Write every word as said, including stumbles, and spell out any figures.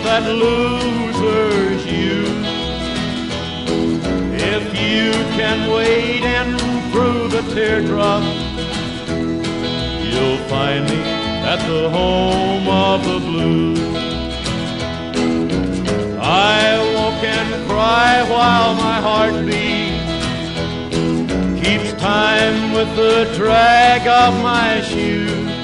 that losers use. If you can wade in through the teardrops, you'll find me at the home of the blues. I walk and cry while my heart beats, keeps time with the drag of my shoes.